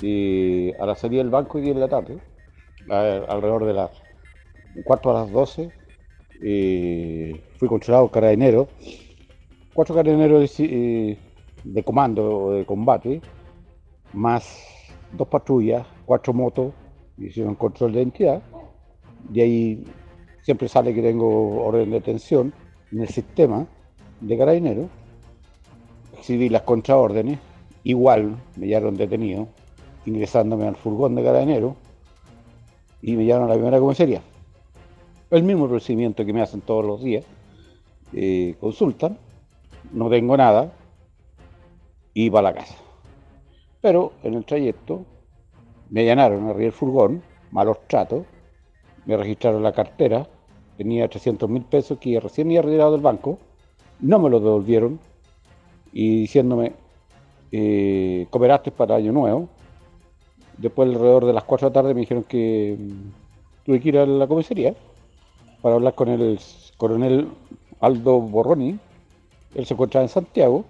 y a la salida del banco, 10 de la tarde, alrededor de las 4 a las 12, fui controlado carabinero, 4 carabineros de comando o de combate, más 2 patrullas, 4 motos, hicieron control de identidad, y ahí siempre sale que tengo orden de detención en el sistema de carabineros. Exhibí las contraórdenes, igual me hallaron detenido, ingresándome al furgón de carabineros y me llevaron a la primera comisaría. El mismo procedimiento que me hacen todos los días, consultan, no tengo nada y para la casa. Pero en el trayecto me allanaron arriba del furgón, malos tratos, me registraron la cartera, tenía 300.000 pesos que recién había retirado del banco, no me lo devolvieron y diciéndome, cooperaste para Año Nuevo. Después, alrededor de las 4 de la tarde, me dijeron que tuve que ir a la comisaría para hablar con el coronel Aldo Borroni. Él se encontraba en Santiago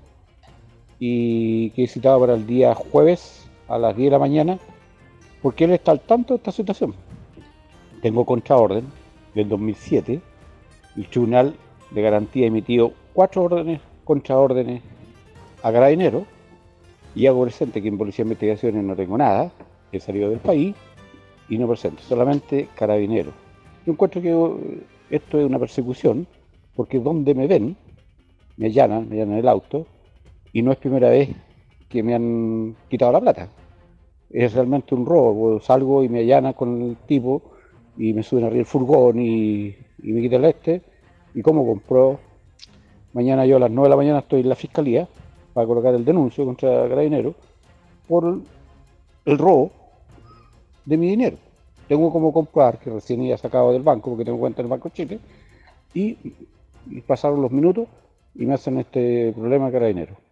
y que citaba para el día jueves a las 10 de la mañana, porque él está al tanto de esta situación. Tengo contraorden del 2007. El Tribunal de Garantía ha emitido 4 contraórdenes a Carabineros, y hago presente que en Policía de Investigaciones no tengo nada, he salido del país y no presento, solamente Carabineros. Yo encuentro que esto es una persecución, porque donde me ven, me allanan el auto, y no es primera vez que me han quitado la plata. Es realmente un robo, salgo y me allanan con el tipo y me suben arriba el furgón y me quitan y como compró. Mañana yo a las 9 de la mañana estoy en la fiscalía para colocar el denuncio contra Carabineros por el robo de mi dinero. Tengo como comprobar que recién iba sacado del banco, porque tengo cuenta en el Banco Chile, y pasaron los minutos y me hacen este problema de Carabineros.